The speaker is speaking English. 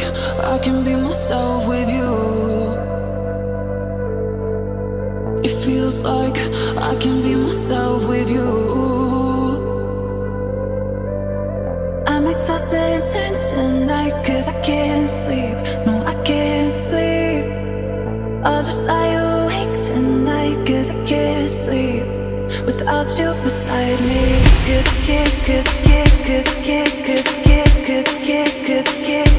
I can be myself with you. It feels like I can be myself with you. I might toss and turn tonight, cause I can't sleep. No, I can't sleep. I'll just lie awake tonight, cause I can't sleep without you beside me. Good, good, good, good, good, good, good, good, good, good, good.